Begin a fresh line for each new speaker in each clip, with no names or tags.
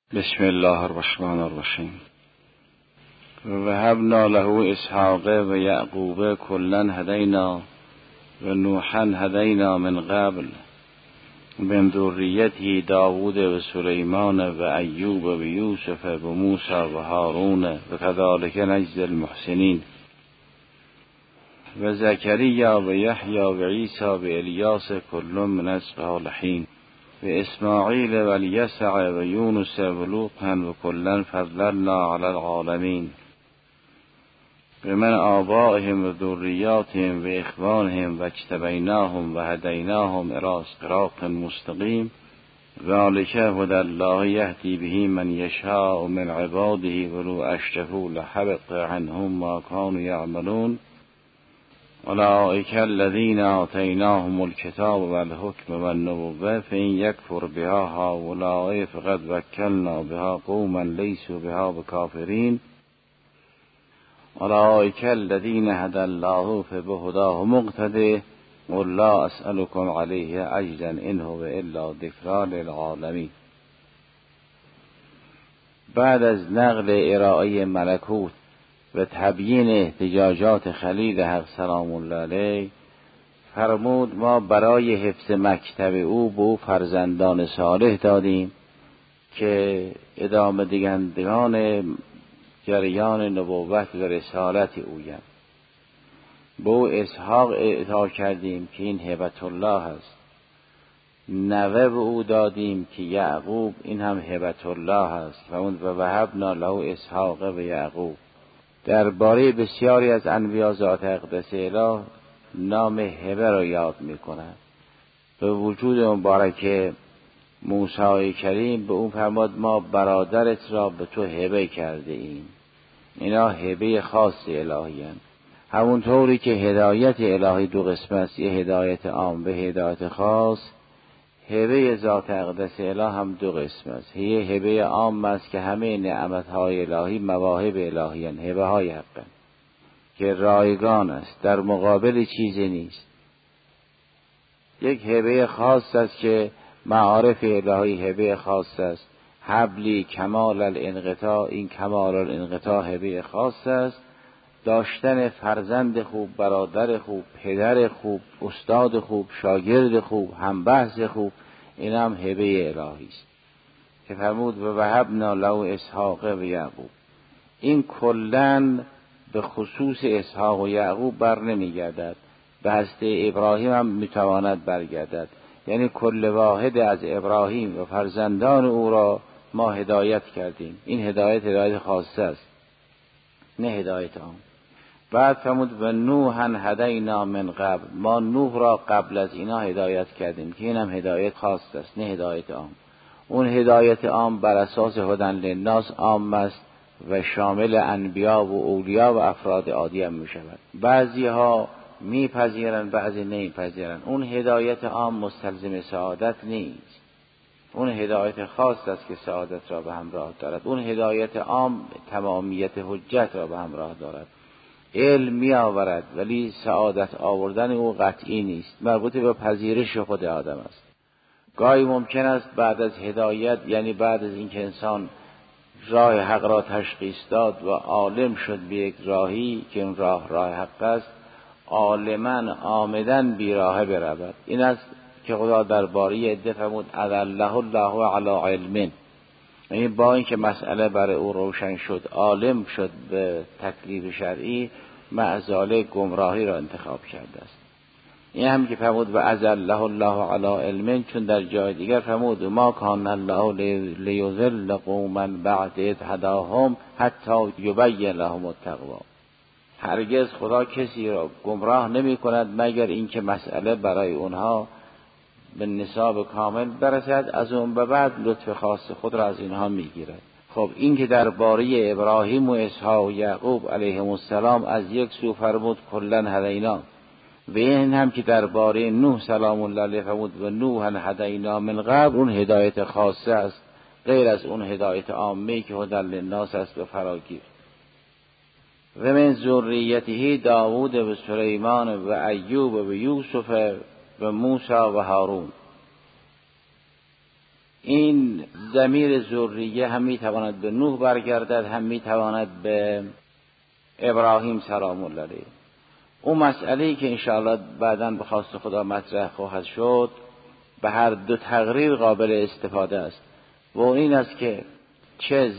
بسم الله الرحمن الرحیم. وهبنا له اسحاق و یعقوب کلا هدینا و نوحا هدینا من قبل من ذریته داوود و سلیمان و ایوب و یوسف و موسی و هارون و کذالک نجزی المحسنین و زکریا و یحیی و عیسی و الیاس کل من الصالحین و اسماعیل و الیسع و یونس و لوطا و کلا فضلنا علی العالمین و من آبائهم و ذریاتهم و اخوانهم و اجتبیناهم و هدیناهم الی صراط مستقیم ذلک هدی الله یهدی به من یشاء من عباده ولو اشرکوا لحبط عنهم ما كانوا یعملون اولئک الذین آتیناهم الکتاب و الحکم و النبوة فإن یکفر بها هؤلاء فقد وکلنا بها قوما لیسوا بها بکافرین اولئک الذین هدی الله فبهداه مقتدی قل لا اسألكم علیه اجرا ان هو الا ذکری للعالمین. بعد از نقل ارائه ملکوت و تبیین احتجاجات خلیل حق سلام الله علیه فرمود ما برای حفظ مکتب او به او فرزندان صالح دادیم که ادامه دهندگان جریان نبوت و رسالت اویند. به او اسحاق اعطا کردیم که این هبت الله است. نوه به او دادیم که یعقوب این هم هبت الله است و اون وهبنا له اسحاق و یعقوب. درباره بسیاری از انبیا ذات اقدس اله نام هبه را یاد می‌کند. به وجود مبارک موسی کریم به اون فرمود ما برادرت را به تو هبه کرده ایم. اینا هبه خاص الهی هستند. همونطوری که هدایت الهی دو قسم است، یه هدایت عام و هدایت خاص، هبه ذات اقدس اله هم دو قسم است. یه هبه عام است که همه نعمت‌های الهی مواهب الهی هستند، هبه‌های حقا که رایگان است، در مقابل چیزی نیست. یک هبه خاص است که معارف الهی هبه خاص است. حبلی کمال الانقطاع، این کمال الانقطاع هبه خاص است. داشتن فرزند خوب، برادر خوب، پدر خوب، استاد خوب، شاگرد خوب، همبحث خوب، این هم هبه الهی است که فرمود و وهبنا له اسحاق و یعقوب. این کلن به خصوص اسحاق و یعقوب بر نمیگردد، به هسته ابراهیم هم میتواند برگردد. یعنی کل واحد از ابراهیم و فرزندان او را ما هدایت کردیم. این هدایت خاصه است، نه هدایت عام. بعد فرمود و نوحا هدینا من قبل، ما نوح را قبل از اینا هدایت کردیم که اینم هدایت خاص است، نه هدایت عام. اون هدایت عام بر اساس هدن للناس عام است و شامل انبیا و اولیا و افراد عادی هم می شود. بعضی ها میپذیرن، بعضی نمیپذیرن. اون هدایت عام مستلزم سعادت نیست، اون هدایت خاص است که سعادت را به همراه دارد. اون هدایت عام تمامیت حجت را به همراه دارد، علم می آورد ولی سعادت آوردن او قطعی نیست، مربوط به پذیرش خود آدم است. گاهی ممکن است بعد از هدایت، یعنی بعد از اینکه انسان راه حق را تشخیص داد و عالم شد به یک راهی که اون راه حق است، عالماً آمدن بیراهه برود. این است که خدا درباره عده فرمود اضله الله علی علم، یعنی با اینکه مسئله برای او روشن شد، عالم شد به تکلیف شرعی، معزاله گمراهی را انتخاب کرده است. این هم که فرمود و اضله الله علی علم، چون در جای دیگر فرمود ما کان الله لیضل قوما بعد اذ هداهم حتی یبین لهم التقوا. هرگز خدا کسی را گمراه نمی کند مگر اینکه مسئله برای اونها به نصاب کامل برسد، از اون به بعد لطف خاص خود را از اینها میگیرد. خب این که درباره ابراهیم و اسحاق و یعقوب علیهم السلام از یک سو فرمود کلن هدینا، و این هم که درباره نوح سلام الله علیه فرمود و نوحا هدینا من قبل، اون هدایت خاصه است غیر از اون هدایت عامه که هدی للناس است و فراگیر. و من ذریته داوود و سلیمان و ایوب و یوسف و موسی و هارون. این ضمیر ذریه هم میتواند به نوح برگردد، هم میتواند به ابراهیم سلام الله علیه. اون مسئله‌ای که انشاءالله بعداً به خواست خدا مطرح خواهد شد به هر دو تقریر قابل استفاده است و این است که چه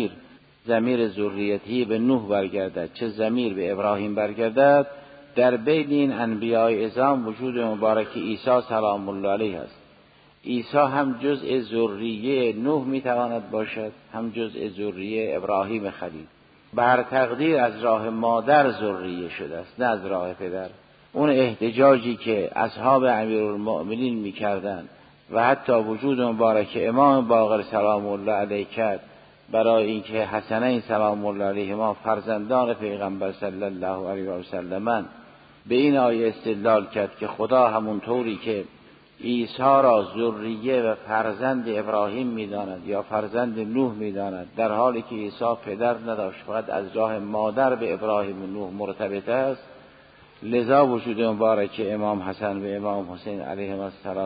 ضمیر ذریتی به نوح برگردد، چه ضمیر به ابراهیم برگردد، در بین این انبیاء اعظام وجود مبارک عیسی سلام الله علیه است. عیسی هم جزء ذریه نوح میتواند باشد، هم جزء ذریه ابراهیم خلیل. بر تقدیر از راه مادر ذریه شده است، نه از راه پدر. اون احتجاجی که اصحاب امیرالمؤمنین میکردند و حتی وجود مبارک امام باقر سلام الله علیه کرد برای اینکه حسنین سلام الله علیهما فرزندان پیغمبر صلی الله علیه و سلم، به این آیه استدلال کرد که خدا همونطوری که عیسی را ذریه و فرزند ابراهیم میداند یا فرزند نوح میداند، در حالی که عیسی پدر نداشت، فقط از راه مادر به ابراهیم و نوح مرتبط است، لذا وجود مبارک امام حسن و امام حسین علیهم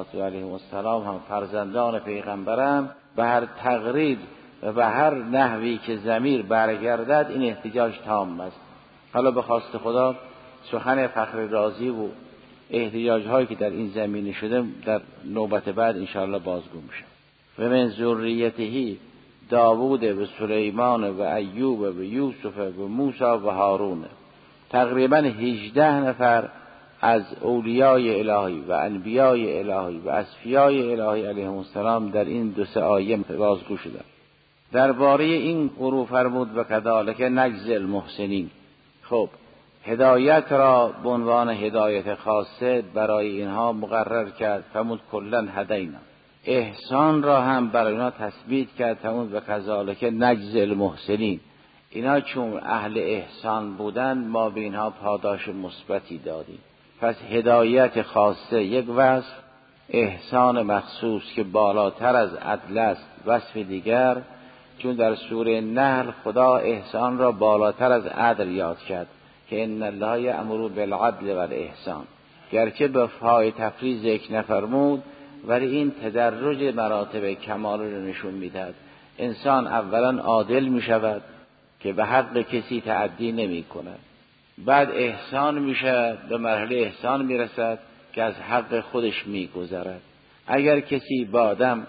السلام هم فرزندان پیغمبرند. به هر تقریر و به هر نحوی که ضمیر برگردد این احتجاج تام است. حالا به خواست خدا سخن فخر رازی و احتجاج هایی که در این زمینه شده در نوبت بعد انشاءالله بازگو میشه. و من ذریته داوود و سلیمان و ایوب و یوسف و موسی و هارون. تقریبا 18 نفر از اولیای الهی و انبیای الهی و اصفیای الهی علیهم السلام در این 2-3 آیه بازگو شدند. درباره این قرو فرمود و کذالک نجزی المحسنین. خب هدایت را به عنوان هدایت خاصه برای اینها مقرر کرد، فرمود کلا هدینا. احسان را هم برای اینها تثبیت کرد، فرمود و کذالک نجزی المحسنین. اینا چون اهل احسان بودن ما به اینها پاداش مثبتی دادیم. پس هدایت خاصه یک وصف، احسان مخصوص که بالاتر از عدل است وصف دیگر. چون در سوره نحل خدا احسان را بالاتر از عدل یاد کرد که ان الله یأمر بالعدل والاحسان، گرچه به فای تفریض ذکر نفرمود ولی این تدرج مراتب کمال را نشون میدهد. انسان اولا عادل می شود که به حق کسی تعدی نمی کند، بعد احسان میشه، به مرحله احسان میرسد که از حق خودش میگذرد. اگر کسی با آدم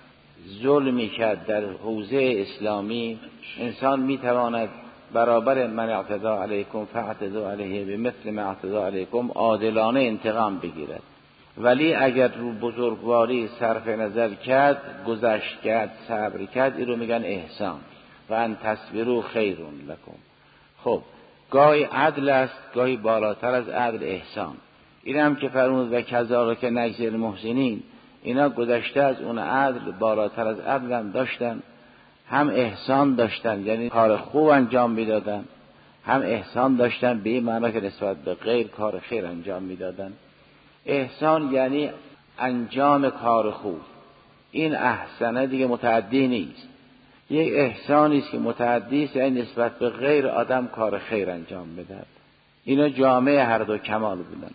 ظلمی کرد در حوزه اسلامی، انسان میتواند برابر من اعتدی علیکم فاعتدوا علیه بمثل ما اعتدی علیکم عادلانه انتقام بگیرد. ولی اگر رو بزرگواری صرف نظر کرد، گذشت کرد، صبر کرد، این رو میگن احسان. و ان تصبروا خیر لکم. خب گاهی عدل است، گاهی بالاتر از عدل احسان. این هم که فرمود و کذالک نجزی المحسنین، اینا گذشته از اون عدل بالاتر از عدل هم داشتن، هم احسان داشتن یعنی کار خوب انجام میدادن، هم احسان داشتن به این معنی که نسبت به غیر کار خیر انجام میدادن. احسان یعنی انجام کار خوب. این احسنه دیگه متعدی نیست، یک احسانی است که متعدی است، یعنی نسبت به غیر آدم کار خیر انجام بدهد. اینا جامعه هر دو کمال بودن.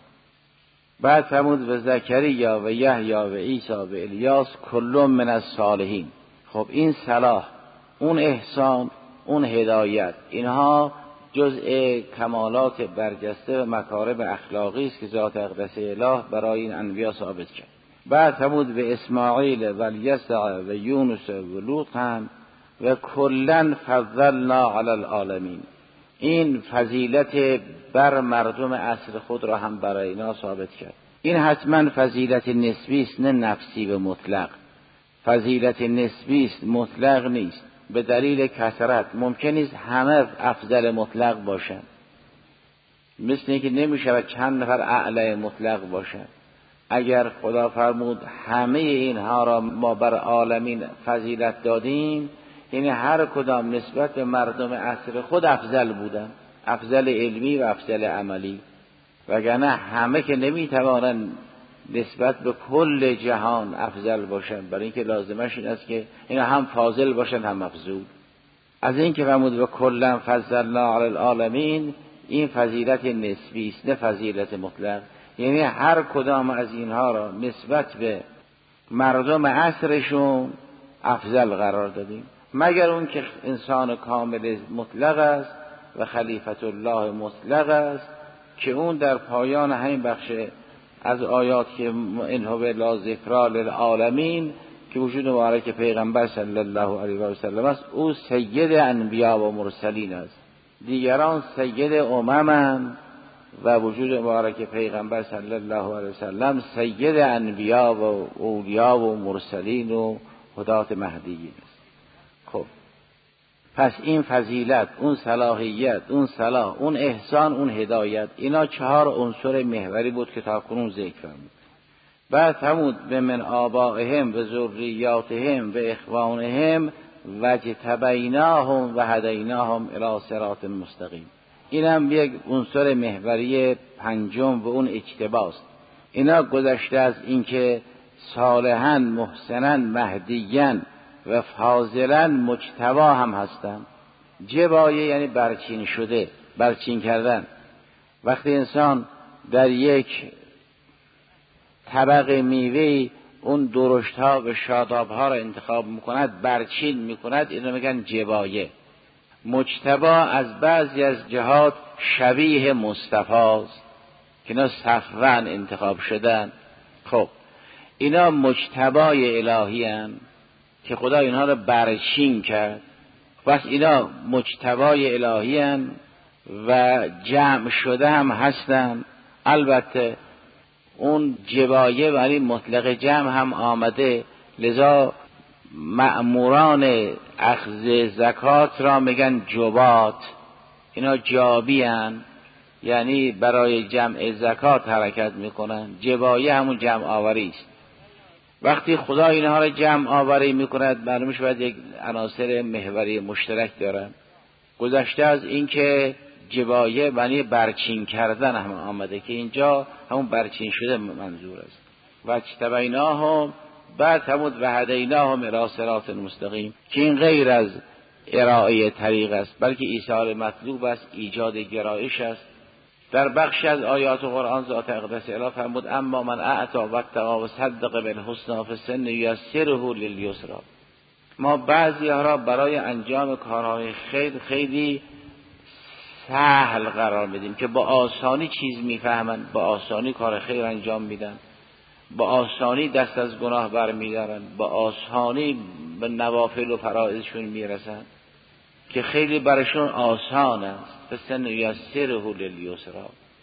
بعد فرمود و زکریا و یحیی و عیسی و الیاس کل من الصالحین. خب این صلاح، اون احسان، اون هدایت، اینها جزء کمالات برجسته و مکارم اخلاقی است که ذات اقدس اله برای این انبیا ثابت کرد. بعد فرمود به اسماعیل و الیسع و یونس و لوط هم و کلن فضلنا علی العالمین. این فضیلت بر مردم عصر خود را هم برای اینا ثابت کرد. این حتما فضیلت نسبی است، نه نفسی و مطلق. فضیلت نسبی است، مطلق نیست. به دلیل کثرت ممکن نیست همه افضل مطلق باشند، مثل اینکه نمیشه چند نفر اعلی مطلق باشند. اگر خدا فرمود همه اینها را ما بر عالمین فضیلت دادیم، یعنی هر کدام نسبت به مردم عصر خود افضل بودن، افضل علمی و افضل عملی. وگرنه همه که نمیتوانن نسبت به کل جهان افضل باشن، برای اینکه لازمش این است که اینا هم فاضل باشن هم مفضول. از این که فرمود و کلا فضلنا علی العالمین، این فضیلت نسبی است نه فضیلت مطلق. یعنی هر کدام از اینها را نسبت به مردم عصرشون افضل قرار دادیم، مگر اون که انسان کامل مطلق است و خلیفت الله مطلق است که اون در پایان همین بخش از آیات که انه لا ذکری للعالمین که وجود مبارک پیغمبر صلی الله علیه و سلم است، او سید انبیا و مرسلین است، دیگران سید اممند و وجود مبارک پیغمبر صلی الله علیه و سلم سید انبیا و اولیا و مرسلین و هدات مهدیین است. خب پس این فضیلت، اون صلاحیت، اون صلاح، اون احسان، اون هدایت، اینا 4 عنصر محوری بود که تاکنون ذکر فرمود. بعد فرمود به من آبائهم و ذریاتهم و اخوانهم وجتبیناهم و هدیناهم الی صراط مستقیم. اینم یک عنصر محوری پنجم و اون اجتباست. اینا گذشته از اینکه صالحاً محسناً مهدیاً و فاضلاً مجتبا هم هستند. جبایه یعنی برچین شده، برچین کردن. وقتی انسان در یک طبق میوه اون درشت ها و شاداب ها را انتخاب میکند، برچین میکند، اینو میگن جبایه. مجتبا از بعضی از جهات شبیه مصطفی است که اینا صفوان انتخاب شدن. خب اینا مجتبای الهی هستند که خدا اینها را برچین کرد. پس اینا مجتبای الهی هستند و جمع شده هم هستند. البته اون جبایه ولی مطلق جمع هم آمده، لذا مأموران اخذ زکات را میگن جبات. اینا جابی هستند، یعنی برای جمع زکات حرکت میکنن. جبایه همون جمع آوری است. وقتی خدا اینها را جمع آوری میکند معلومش باید یک عناصر محوری مشترک دارن. گذشته از این که جبایه معنی برچین کردن هم آمده که اینجا همون برچین شده منظور است. و اجتبیناهم، بعد همون و هدیناهم الی صراط مستقیم که این غیر از ارائه طریق است بلکه ایصال مطلوب است، ایجاد گرایش است. در بخش از آیات قرآن ذات اقدس اله فرمود اما من اعطی واتقی و صدق بالحسنی فسن یسره للیسری. ما بعضی ها را برای انجام کارهای خیر خیلی سهل قرار بدیم که با آسانی چیز میفهمند، با آسانی کار خیر انجام میدن، با آسانی دست از گناه برمیدارن، با آسانی به نوافل و فرائضشون میرسن که خیلی برشون آسان است. فسن یسره للیسری.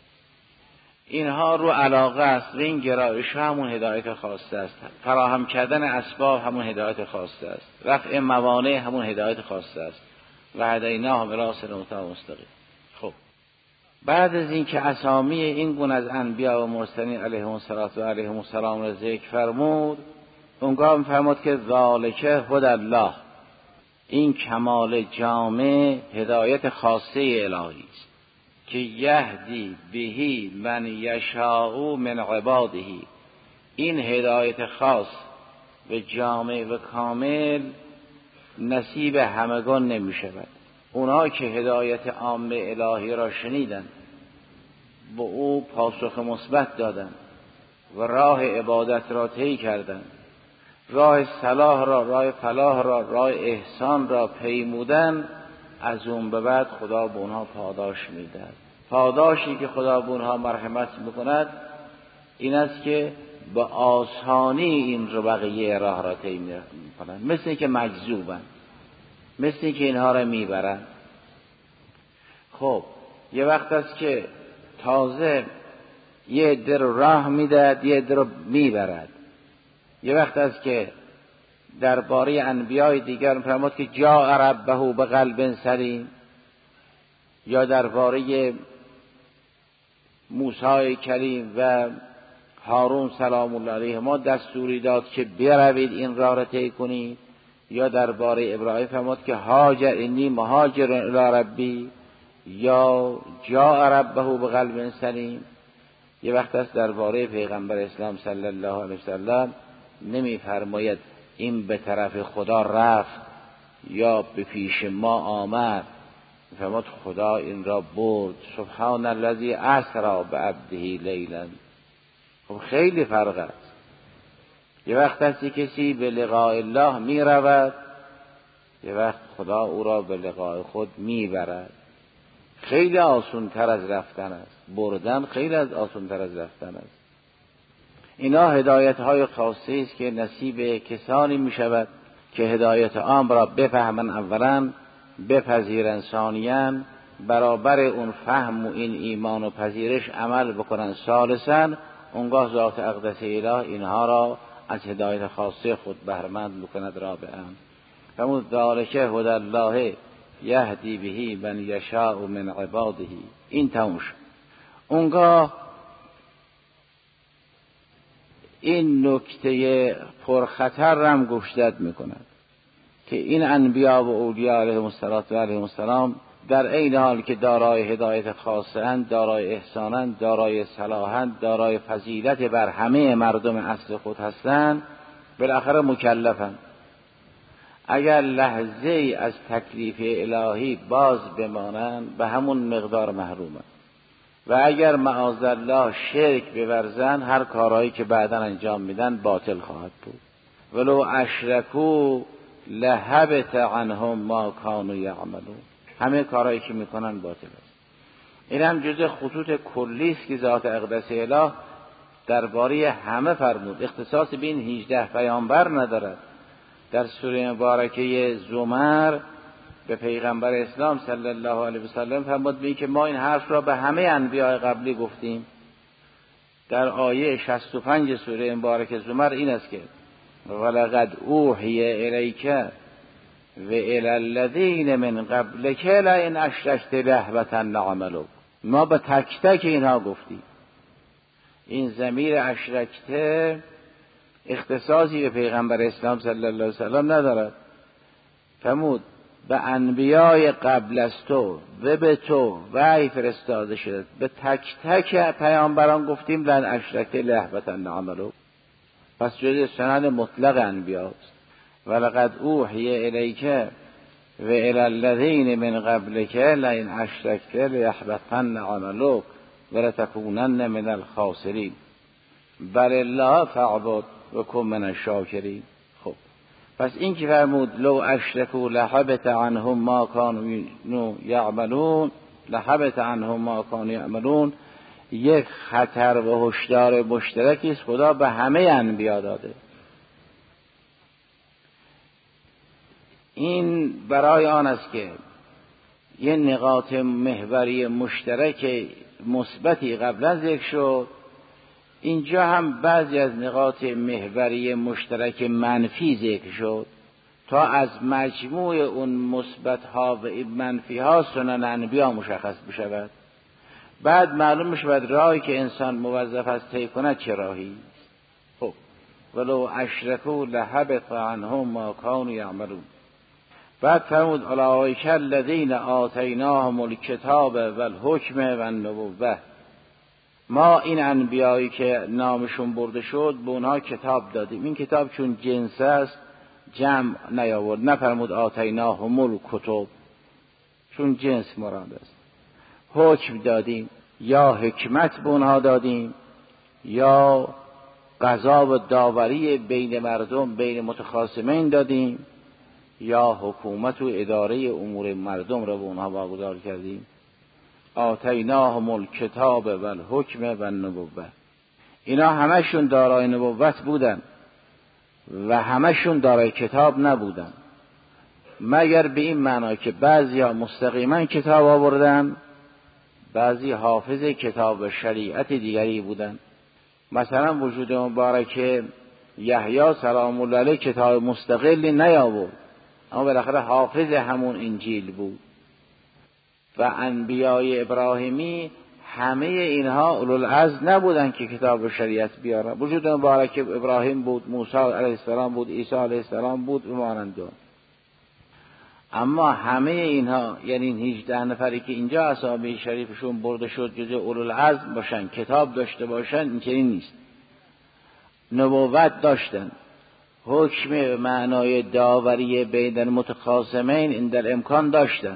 اینها رو علاقه است و این گرایش همون هدایت خواسته است. فراهم کردن اسباب همون هدایت خواسته است. رفع موانع همون هدایت خواسته است. و هدیناهم الی صراط مستقیم. خب بعد از این که اسامی این گونه از انبیا و مرسلین علیهم السلام را ذکر فرمود، اونگاه می‌فرماد که ذالک هدی الله، این کمال جامع هدایت خاصه الهی است که یهدی بهی من یشاء من عباده. این هدایت خاص و جامع و کامل نصیب همگان نمی شود. اونا که هدایت عام الهی را شنیدن، با او پاسخ مثبت دادن و راه عبادت را طی کردند، راه صلاح را، راه فلاح را، راه احسان را پیمودن، از اون به بعد خدا به اونها پاداش میدهد. پاداشی که خدا به اونها مرحمت میکند این است که به آسانی این رو بقیه راه را طی میکنند، مثل که مجذوبن، مثل که اینها را میبرن. خب یه وقت است که تازه یه عده رو راه میدهد، یه عده رو میبرد. یه وقت است که درباره انبیای دیگر فرمود که جاء ربه بقلب سلیم، یا درباره موسی کلیم و هارون سلام الله علیه ما دستوری داد که بروید این راه را طی کنید، یا درباره ابراهیم فرمود که هاجر انی مهاجر الی ربی، یا جاء ربه بقلب سلیم. یه وقت است درباره پیغمبر اسلام صلی الله علیه وسلم نمی‌فرماید این به طرف خدا رفت یا به پیش ما آمد، فرمود خدا این را برد. سبحان الذی اسری بعبده لیلا. خب خیلی فرق است. یه وقت هستی کسی به لقاء الله می رود، یه وقت خدا او را به لقاء خود می برد. خیلی آسان تر از رفتن است، بردن خیلی آسان تر از رفتن است. اینا هدایت های خاصی است که نصیب کسانی می شود که هدایت عام را بفهمن، اولا بپذیرن، ثانیاً برابر اون فهم و این ایمان و پذیرش عمل بکنن، ثالثاً اونگاه ذات اقدس اله اینها را از هدایت خاصه خود بهرمند بکند. رابعاً فرمود ذالک هدی الله یهدی به من یشاء من عباده. این تموم شد. اونگاه این نکته پرخطر رم گشتد میکند که این انبیا و اولیاء علیهم السلام در عین حال که دارای هدایت خاصه‌اند، دارای احسانند، دارای صلاحند، دارای فضیلت بر همه مردم اصل خود هستند، بالاخره مکلفند. اگر لحظه از تکلیف الهی باز بمانند به همون مقدار محرومند و اگر معاذالله شرک بورزند هر کارهایی که بعدا انجام میدن باطل خواهد بود. ولو اشرکوا لهبط عنهم ما کانوا یعملون. همه کارهایی که میکنن باطل است. این هم جزء خطوط کلی است که ذات اقدس اله درباره همه فرمود. اختصاص به این 18 پیامبر ندارد. در سوره مبارکه زمر به پیغمبر اسلام صلی الله علیه و سلم فرمود به که ما این حرف را به همه انبیاء قبلی گفتیم. در آیه 65 سوره مبارکه زمر این است که ولقد اوحی الیک و الی الذین من قبلک لئن اشرکت ليحبطن عملک. ما به تک تک اینها گفتیم. این ضمیر اشرکته اختصاصی به پیغمبر اسلام صلی الله علیه و سلم ندارد. فرمود به انبیای قبل از تو و به تو وحی فرستاده شده، به تک تک پیامبران گفتیم لئن اشرکت ليحبطن عملک. پس جزء سنن مطلق انبیاست. ولقد اوحی الیک و الی الذین من قبلک لئن اشرکت لیحبطن عملک ولتکونن من الخاسرین بل الله فاعبد و کن من الشاکرین. خب پس این که فرمود لو اشرکوا لحبط عنهم ما کانوا یعملون، لحبط عنهم ما کانوا یعملون، یک خطر و هشدار مشترکی است خدا به همه انبیا داده. این برای آن است که یه نقاط محوری مشترک مثبتی قبلا ذکر شد، اینجا هم بعضی از نقاط محوری مشترک منفی ذکر شد تا از مجموع اون مثبت ها و منفی ها سنن انبیا مشخص بشود. بعد معلوم میشود راهی که انسان موظف است طی کند چه راهی است. خب ولو اشرکوا لحبط عنهم ما کانوا یعملون. بعد فرمود اولئک الذین آتیناهم الکتاب والحکم والنبوة. ما این انبیایی که نامشون برده شد به اونها کتاب دادیم. این کتاب چون جنس است جمع نیاورد، نفرمود آتیناهم الکتب چون جنس مراد است. حکم دادیم، یا حکمت به اونها دادیم، یا قضا و داوری بین مردم، بین متخاصمین دادیم، یا حکومت و اداره امور مردم را به اونها واگذار کردیم. آتیناهم الکتاب والحکم والنبوة. اینا همشون دارای نبوت بودن و همشون دارای کتاب نبودن، مگر به این معنا که بعضی ها مستقیما کتاب آوردن، بعضی حافظ کتاب و شریعت دیگری بودن. مثلا وجود مبارک یحیی سلام الله علیه کتاب مستقلی نیاورد، اما بالاخره حافظ همون انجیل بود. و انبیای ابراهیمی همه اینها اولوالعزم نبودن که کتاب و شریعت بیارن. وجود مبارک ابراهیم بود، موسی علیه السلام بود، عیسی علیه السلام بود و مانند. اما همه اینها یعنی این 18 نفری که اینجا اصحاب شریفشون برده شد جزء اولوالعزم باشن، کتاب داشته باشن، این چنین نیست. نبوت داشتن، حکم به معنای داوری بین متخاصمین این در امکان داشتن،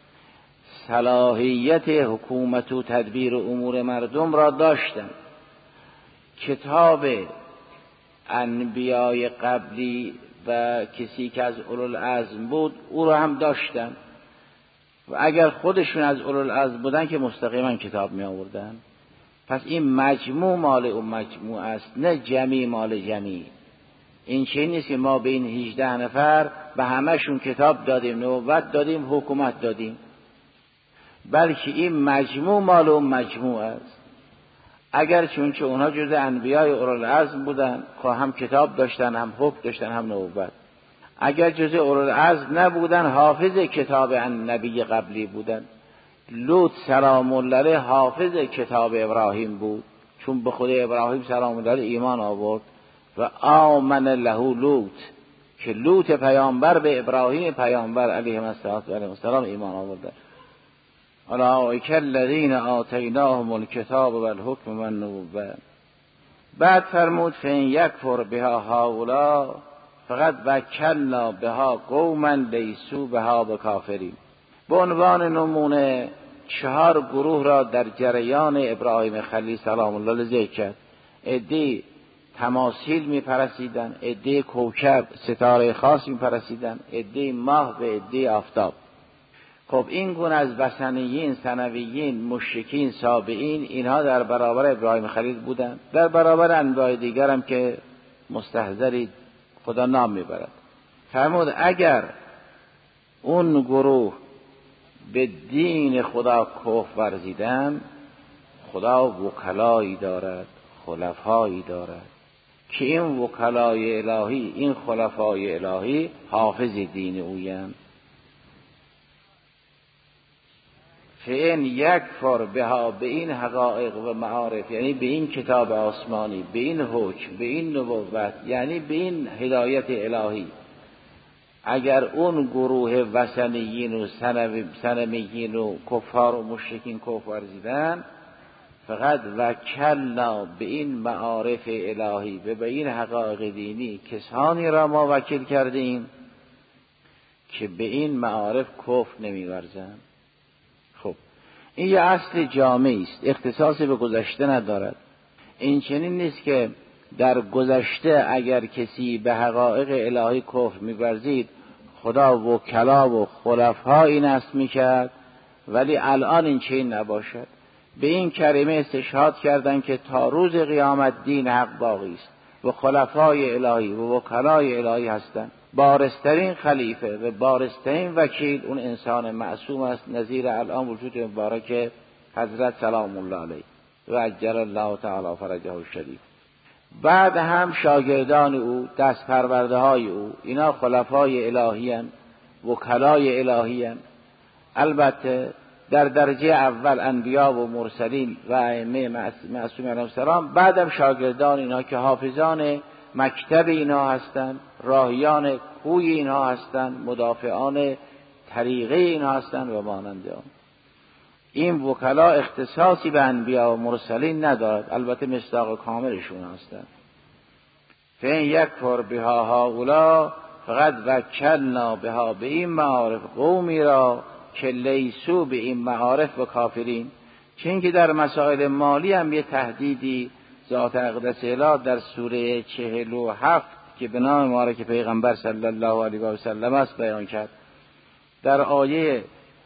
صلاحیت حکومت و تدبیر امور مردم را داشتن، کتاب انبیای قبلی و کسی که از اولوالعزم بود او رو هم داشتن و اگر خودشون از اولوالعزم بودن که مستقیما کتاب می آوردن. پس این مجموع مال اون مجموع است، نه جمی مال جمی. این چه نیست که ما به این 18 نفر به همشون کتاب دادیم، نبوت دادیم، حکومت دادیم، بلکه این مجموع مال اون مجموع است. اگر چون که اونها جز انبیای اولوالعزم بودن، هم کتاب داشتن، هم حکم داشتن، هم نبوت. اگر جز اولوالعزم نبودن، حافظ کتاب نبی قبلی بودن. لوط سلام الله علیه حافظ کتاب ابراهیم بود، چون به خود ابراهیم سلام الله علیه ایمان آورد و آمن له لوط، که لوط پیامبر به ابراهیم پیامبر علیه السلام ایمان آورد. اولئک الذین آتیناهم الکتاب والحکم والنبوة. بعد فرمود فإن یکفر بها هؤلاء فقد وکلنا بها قوما لیسوا بها بکافرین. به عنوان نمونه 4 گروه را در جریان ابراهیم خلیل سلام الله علیه ذکر کرد. عده‌ای تماثیل می‌پرستیدند، عده‌ای کوکب ستاره خاص می‌پرستیدند، عده‌ای ماه و عده‌ای آفتاب. خب این گونه از وثنیین، ثنویین، مشرکین، سابعین، اینها در برابر ابراهیم خلیل بودند، در برابر انبیاء دیگر هم که مستحضری خدا نام میبرد. فرمود اگر اون گروه به دین خدا کفر ورزیدن، خدا وکلایی دارد، خلفایی دارد که این وکلای الهی، این خلفای الهی حافظ دین اویند. فإن یکفر بها، به این حقایق و معارف، یعنی به این کتاب آسمانی، به این حکم، به این نبوت، یعنی به این هدایت الهی، اگر اون گروه وثنیین و صنمیین و کفار و مشرکین کفر ورزیدن، فقط وکلنا، به این معارف الهی و به این حقایق دینی کسانی را ما وکیل کردیم که به این معارف کفر نمی‌ورزند. خب این یه اصل جامعی است، اختصاصی به گذشته ندارد. این چنین نیست که در گذشته اگر کسی به حقایق الهی کفر می‌ورزید خدا وکلا و خلفای نصب می‌کرد، ولی الان این چنین نباشد. به این کریمه استشهاد کردند که تا روز قیامت دین حق باقی است و خلفای الهی و وکلای الهی هستند. بارزترین خلیفه و بارزترین وکیل اون انسان معصوم است، نظیر الان وجود مبارک حضرت سلام الله علیه و عجل الله تعالی فرجه الشریف. بعد هم شاگردان او، دست پرورده های او، اینا خلفای الهی هستند، وکلای الهی هستند. البته در درجه اول انبیا و مرسلین و ائمه معصومین علیهم السلام، بعدم شاگردان اینا که حافظان مکتب اینا هستند، راهیان کوی اینا هستند، مدافعان طریقه اینا هستند و مانند آن. این وکلا اختصاصی به انبیا و مرسلین ندارد، البته مصداق کاملشون هستند. فإن یکفر بها هؤلاء فقد وکلنا بها، به این معارف قومی را که لیسو به این معارف و کافرین. چون که در مسائل مالی هم یه تهدیدی ذات اقدس اله در سوره 47 که به نام مبارک پیغمبر صلی الله علیه و سلم است بیان کرد. در آیه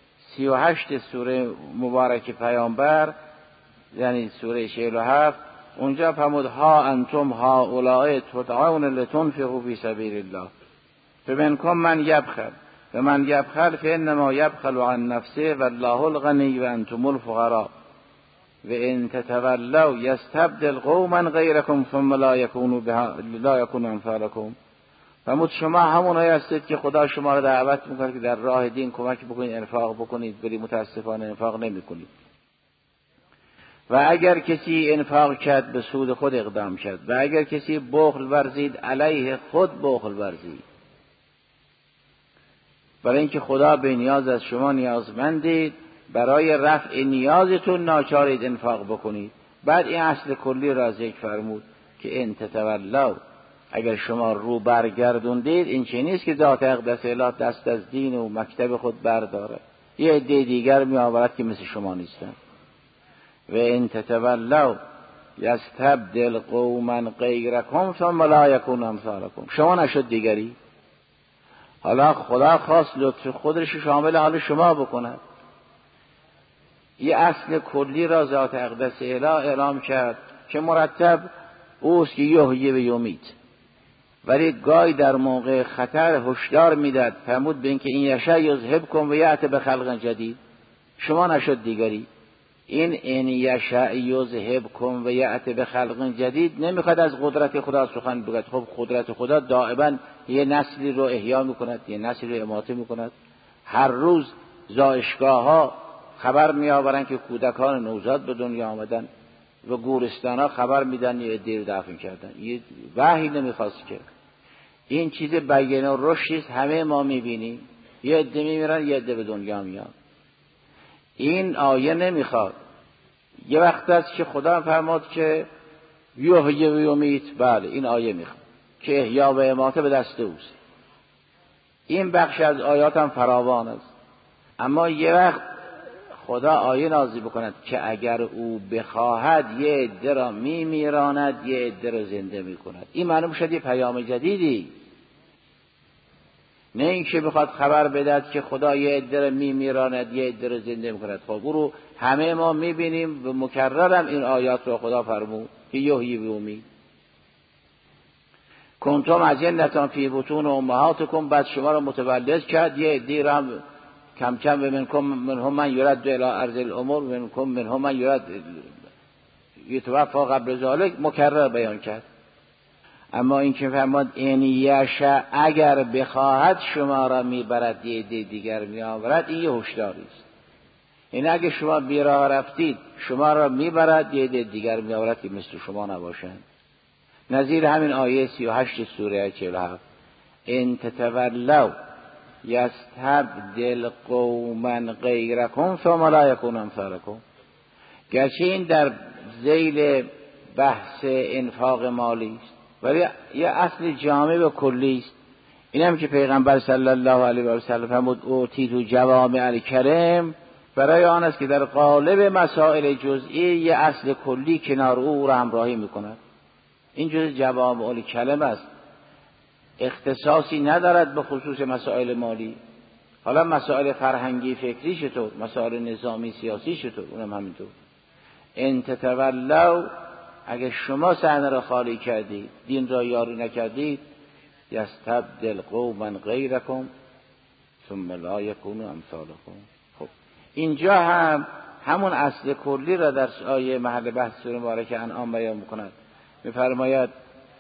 38 سوره مبارک پیامبر، یعنی سوره 47، اونجا فرمود ها انتم هؤلاء تدعون لتنفقوا فی سبیل الله فمنکم من یبخل و من یبخل فانما یبخل عن نفسه والله الغنی و انتم الفقراء و ان تتولوا یستبدل قوما غیرکم ثم لا یکونوا امثالکم. فرمود شما همونایی هستید که خدا شما را دعوت میکنه که در راه دین کمک بکنید، انفاق بکنید، ولی متاسفانه انفاق نمیکنید. و اگر کسی انفاق کرد به سود خود اقدام کرد، و اگر کسی بخل ورزید علیه خود بخل ورزید. برای اینکه خدا به نیاز از شما نیازمندید، برای رفع نیازتون ناچارید انفاق بکنید. بعد این اصل کلی را ذکر فرمود که ان تتولوا، اگر شما رو برگردوندید، این چه نیست که ذات اقدس اله دست از دین و مکتب خود برداره، یه عده دیگر می آورد که مثل شما نیستن. و ان تتولوا یستبدل قوما غیرکم ثم لا یکونوا امثالکم. شما نشد دیگری، حالا خدا خواست لطف خودش شامل حال شما بکند. یه اصل کلی را ذات اقدس اله اعلام کرد که مرتب اوست که یحیی و یمیت، ولی گاهی در موقع خطر هشدار میداد، فرمود به اینکه این یشاء یذهبکم و یأتی بخلق جدید. شما نشد دیگری. این یشاء یذهبکم و یأتی بخلق جدید نمیخواد از قدرت خدا سخن بگوید. خب قدرت خدا دائما یه نسلی رو احیا میکند، یه نسلی رو اماته میکند. هر روز زایشگاه ها خبر میآورن که کودکان نوزاد به دنیا آمدن و گورستان ها خبر میدن یه عده رو دفن کردن. یه وحی نمیخواست که این چیز بیان و رشدی است، همه ما میبینیم. یه عده میمیرن، یه عده به دنیا میان. این آیه نمیخواد. یه وقت است که خدا فرمود که یحیی و یمیت، بله این آیه میخواد که احیا و اماته به دست اوست. این بخش از آیات هم فراوان است. اما یه وقت خدا آیه نازل بکند که اگر او بخواهد یه عده را میمیراند، یه عده را زنده میکند. این معلوم شد یه پیام جدیدی، نه اینکه بخواد خبر بدهد که خدا یه عده را میمیراند، یه عده را زنده میکند. خب او رو همه ما میبینیم و مکررم این آیات رو خدا فرمود که یحیی و یمیت. کنتم اجنة فی بطون امهاتکم، بعد شما را متولد کرد، یه عده را هم کم کم منهم من یرد الی ارض الامور منهم من یرد یتوفی قبل ذلک، مکرر بیان کرد. اما این که فرمود این یشاء اگر بخواهد شما را میبرد یه عده دیگر میآورد، این یه هشداری است. این اگه شما بی راه رفتید شما را میبرد یه عده دیگر میآورد که مثل شما نباشند. نظیر همین آیه 38 سوره 47 ان تتولوا یستبدل قوما غیرکم ثم لا یکونوا امثالکم. گرچه این در ذیل بحث انفاق مالی است، ولی یه اصل جامع و کلی است. اینم که پیغمبر صلی الله علیه و سلم فرمود اوتیت جوامع الکلم، برای آن است که در قالب مسائل جزئی یه اصل کلی کنار او را همراهی میکند. این جز جوامع الکلم است، اختصاصی ندارد به خصوص مسائل مالی. حالا مسائل فرهنگی فکری چطور، مسائل نظامی سیاسی چطور، اونم همینطور. ان تتولوا، اگه شما صحنه را خالی کردید، دین را یاری نکردید، یستبدل قوما غیرکم ثم لا یکونوا امثالکم. خب اینجا هم همون اصل کلی را در آیه محل بحث سوره مبارکه انعام بیان می‌کند. می‌فرماید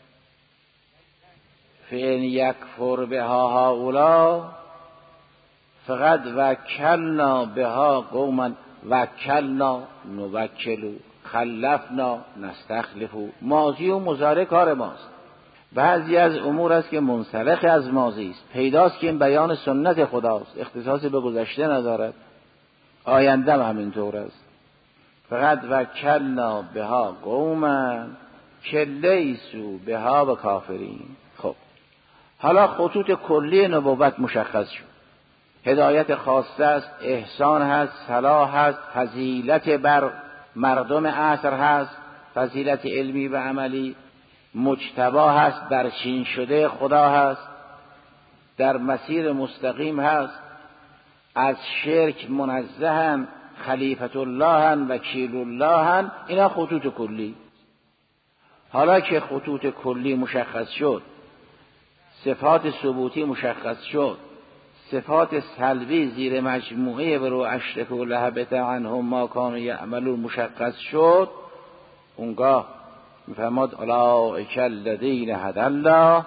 فإن یکفر بها هؤلاء فقد وکلنا بها قوما وکلنا نوکلوا خلفنا نستخلفوا. ماضی و مضارع کار ماست. بعضی از امور است که منسلخ از ماضی است، پیداست که این بیان سنت خداست، اختصاص به گذشته ندارد، آینده هم همینطور است. فقد وکلنا بها قوما که لیسوا بها بکافرین. خب حالا خطوط کلی نبوت مشخص شد. هدایت خاصه است، احسان هست، صلاح هست، فضیلت بر مردم عصر هست، فضیلت علمی و عملی، مجتبا هست، برچین شده خدا هست، در مسیر مستقیم هست، از شرک منزهن، خلیفت اللهن، وکیل اللهن. اینا خطوط کلی. حالا که خطوط کلی مشخص شد، صفات ثبوتی مشخص شد، صفات سلبی زیر مجموعه برو اشرک و لهبت عنهم ما کانوا یعملون مشخص شد، اونگاه میفرماد اولئک الذین هدی الله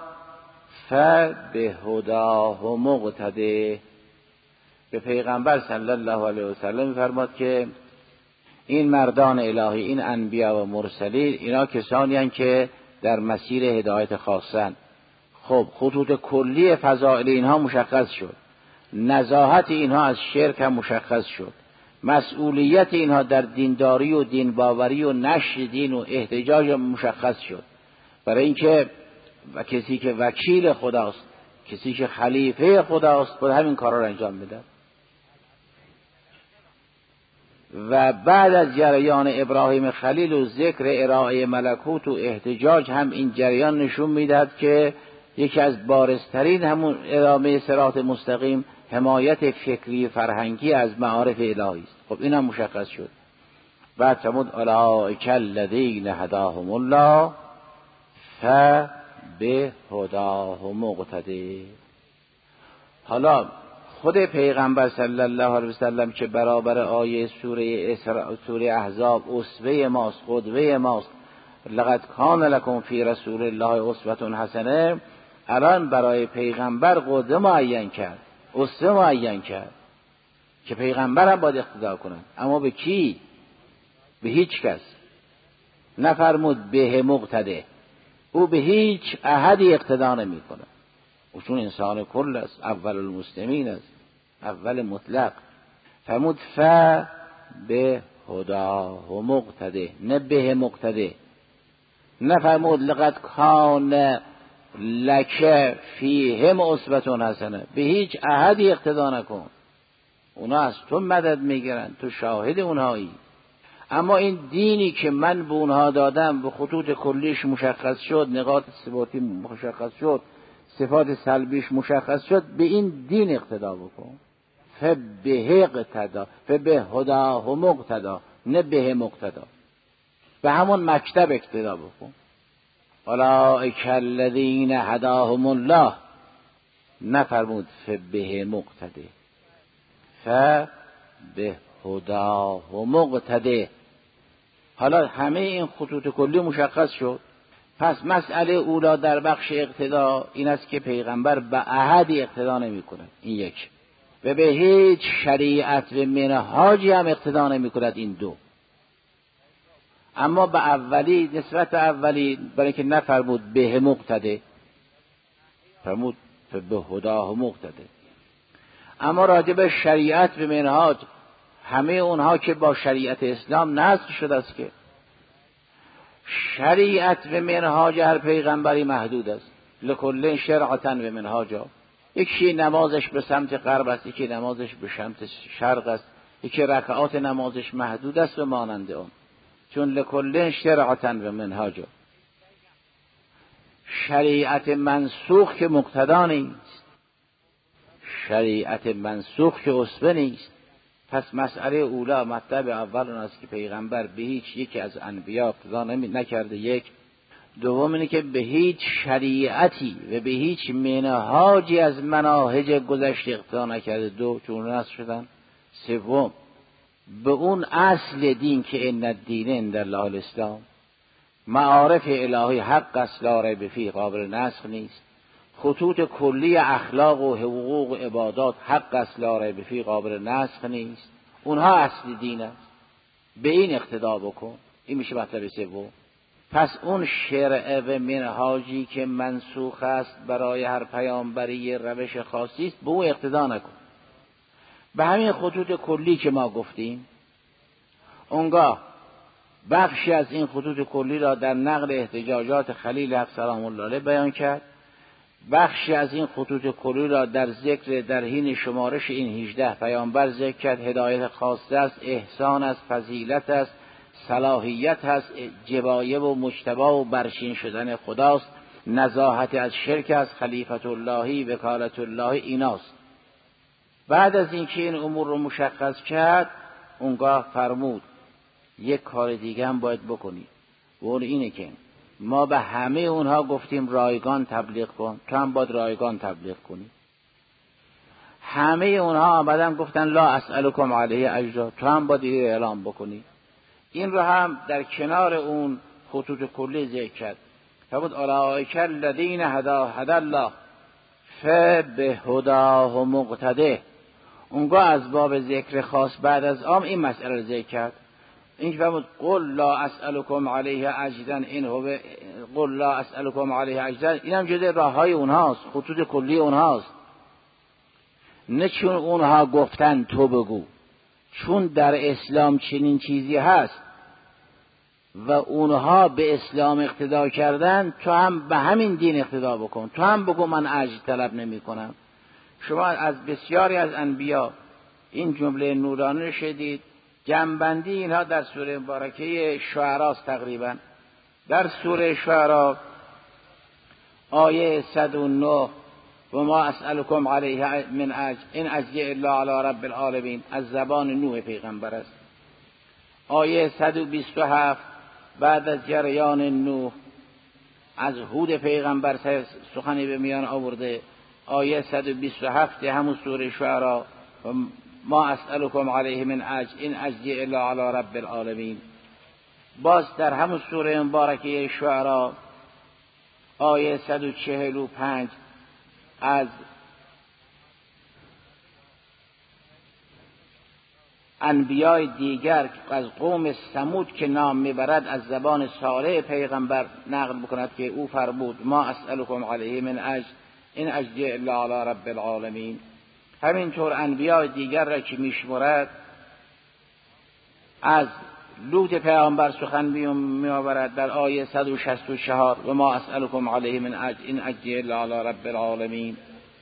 فبهداه مقتده. به پیغمبر صلی الله علیه و سلم میفرماد که این مردان الهی، این انبیا و مرسلین، اینا کسانی هستند که در مسیر هدایت خاصن. خب خطوط کلی فضائل اینها مشخص شد، نزاهت اینها از شرک هم مشخص شد، مسئولیت اینها در دینداری و دین باوری و نشر دین و احتجاج مشخص شد. برای اینکه کسی که وکیل خداست، کسی که خلیفه خداست، باید همین کارا رو انجام بده. و بعد از جریان ابراهیم خلیل و ذکر ارائه ملکوت و احتجاج هم این جریان نشون میدهد که یکی از بارزترین همون ادامه صراط مستقیم حمایت فکری فرهنگی از معارف الهی است. خب این هم مشخص شد. بعد فرمود اولئک الذین هداهم الله فبهداه مقتدی. حالا خود پیغمبر صلی الله علیه وسلم که برابر آیه سوره احزاب اسوه ماست، قدوه ماست، لقد کان لکم فی رسول الله اسوه حسنه، الان برای پیغمبر قدوه معین کرد، اسوه معین کرد که پیغمبر هم باید اقتدا کنند. اما به کی؟ به هیچ کس. نفرمود به مقتده، او به هیچ احدی اقتدا نمی کنه. او چون انسان کل است، اول المسلمین است، اول مطلق. فرمود به هداه و مقتده، نه به مقتده. نفرمود لقد کان لک فیهم اسوة حسنه، به هیچ احدی اقتدا نکن، اونا از تو مدد میگیرن، تو شاهد اونهایی. اما این دینی که من به اونها دادم به خطوط کلیش مشخص شد، نقاط صفاتی مشخص شد، صفات سلبیش مشخص شد، به این دین اقتدا بکن. فبه اقتدا، فبه هداه مقتدا، نه به مقتدا. به همون مکتب اقتدا بکن. اولئک الذین هداهم الله، نفرمود فبه مقتده، فبه هداه مقتده. حالا همه این خطوط کلی مشخص شد. پس مسئله اولا در بخش اقتدا این است که پیغمبر به احدی اقتدا نمی کند، این یک، و به هیچ شریعت و منهاجی هم اقتدا نمی کند، این دو. اما به اولی، نسبت به اولی، برای که نفرمود به مقتده، فرمود به هداه مقتده. اما راجع به شریعت و منهاج، همه اونها که با شریعت اسلام نسخ شده است که شریعت و منهاج هر پیغمبری محدود است. لکل شرعة و منهاجا. یکی نمازش به سمت غرب است، یکی نمازش به سمت شرق است، یکی رکعات نمازش محدود است و مانند اون، چون لکل شرعة و منهاجا. شریعت منسوخ که مقتدا نیست، شریعت منسوخ که اسوه نیست. پس مسئله اولا، مطلب اول اون است که پیغمبر به هیچ یکی از انبیا اقتدا نکرده، یک. دوم اینه که به هیچ شریعتی و به هیچ منهاجی از مناهج گذشته اقتدا نکرده، دو، چون نسخ شدن. سوم، به اون اصل دین که ان الدین عند الله الاسلام، معارف الهی حق است، لا ریب فیه، قابل نسخ نیست. خطوط کلی اخلاق و حقوق و عبادات حق است، لا ریب فیه، قابل نسخ نیست. اونها اصل دین است، به این اقتدا بکن. این میشه مطلب سوم. پس اون شرع و منهاجی که منسوخ است برای هر پیامبری روش خاصی است، به او اقتدا نکن. به همین خطوط کلی که ما گفتیم، اونگاه بخشی از این خطوط کلی را در نقل احتجاجات خلیل حق سلام الله علیه بیان کرد، بخشی از این خطوط کلی را در ذکر در حین شمارش این 18 پیامبر ذکر کرد. هدایت خاصه است، احسان است، فضیلت است، صلاحیت است، جبایب و مجتبی و برشین شدن خداست، نزاهت از شرک است، خلیفت اللهی، وکالت اللهی، ایناست. بعد از اینکه این امور رو مشخص کرد، اونگاه فرمود یک کار دیگه هم باید بکنی، و اون اینه که ما به همه اونها گفتیم رایگان تبلیغ کن، تو هم باید رایگان تبلیغ کنی. همه اونها آمدن گفتن لا اسألکم علیه اجرا، تو هم باید اعلام بکنی. این رو هم در کنار اون خطوط کلی ذکر کرد. فرمود اولئک الذین هدی الله فبهداه مقتده. اونگاه از باب ذکر خاص بعد از عام این مسئله رو ذکر کرد. این که فرمود قل لا اسألکم علیه اجرا این هو، قل لا اسألکم علیه اجرا، این هم جزء راههای اونهاست، خطوط کلی اونهاست. نه چون اونها گفتن تو بگو، چون در اسلام چنین چیزی هست و اونها به اسلام اقتدا کردن، تو هم به همین دین اقتدا بکن، تو هم بگو من اجر طلب نمی کنم. شما از بسیاری از انبیا این جمله نورانی شدید جمع‌بندی اینها در سوره مبارکه شعراست. تقریبا در سوره شعرا آیه 109 و ما اسألكم علیه من اجر این اجریه الا علی رب العالمین از زبان نوح پیغمبر است. آیه 127 بعد از جریان نوح از هود پیغمبر سخنی به میان آورده. آیه 127 همون سوره شعرا ما اسألكم علیه من اجر این اجریه الا علی رب العالمین. باز در همون سوره مبارکه شعرا آیه 145 از انبیای دیگر از قوم ثمود که نام میبرد از زبان صالح پیغمبر نقل بکند که او فرمود ما اسألكم علیه من اجر این اجریه الا علی رب العالمین. همینطور انبیای دیگر را که میشمرد از لوط پیامبر سخن میآورد در آیه 164 و ما اسألكم علیه من اجر این اجریه الا علی رب العالمین.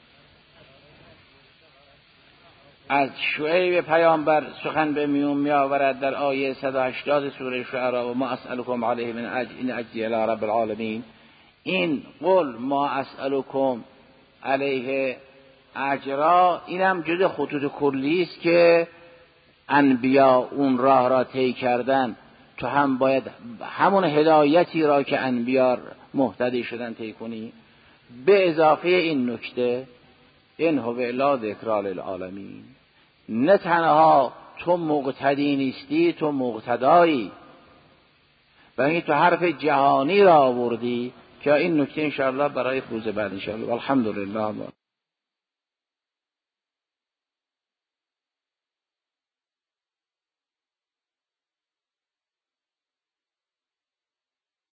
از شعیب پیامبر سخن به میون میآورد در آیه 180 سوره شعرا و ما اسألكم علیه من اجر این اجریه الا رب العالمین. این قل ما اسألكم علیه اجرا اینم جز خطوط کلی است که انبیا اون راه را طی کردن، تو هم باید همون هدایتی را که انبیا مهتدی شدن طی کنی. به اضافه این نکته این هو الا ذکری للعالمین، نه تنها تو مقتدی نیستی، تو مقتدایی و این تو حرف جهانی را آوردی که این نکته انشاءالله برای روز بعد انشاءالله. الحمدلله.